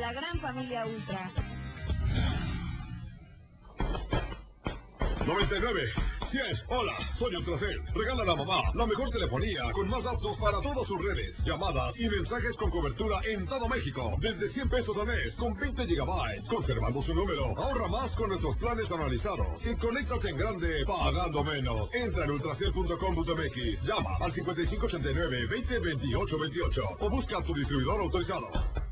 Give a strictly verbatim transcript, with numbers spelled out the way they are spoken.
la gran familia Ultra. noventa y nueve, cien, hola, soy Ultracel. Regala a la mamá la mejor telefonía con más datos para todas sus redes, llamadas y mensajes con cobertura en todo México. Desde cien pesos al mes con veinte gigabytes. Conservando su número. Ahorra más con nuestros planes analizados. Y conéctate en grande pagando menos. Entra en ultracel punto com punto m x. Llama al cincuenta y cinco ochenta y nueve veinte veintiocho veintiocho o busca a tu distribuidor autorizado.